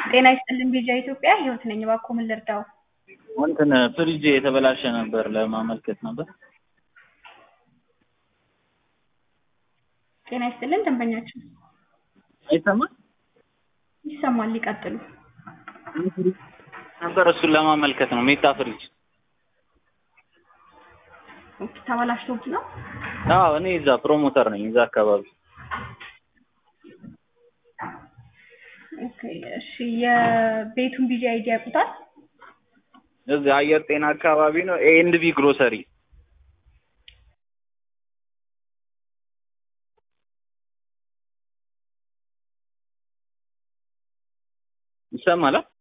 ጤና ይስጥልን ቢጃ ኢትዮጵያ ህይወት ነኝ። እባክዎ ምን ልርዳው? እንትን ፍሪጅ የተበላሸ ነበር ለማመልከት ነበር። ጤና ይስጥልን ደንበኛችን አይሰማም? ይሰማል። ይቀጥሉ። ነበር እሱን ለማመልከት ነው። ሜታ ፍሪጅ። ኦኬ ተበላሽቶብኝ ነው? አዎ እኔ እዛ ፕሮሞተር ነኝ እዛ አካባቢ። ኦኬ እሺ የቤቱን ቢጂ አይዲ ያውቁታል? እዚህ አየር ጤና አካባቢ ነው። ኤንድ ቢ ግሮሰሪ ይሰማል?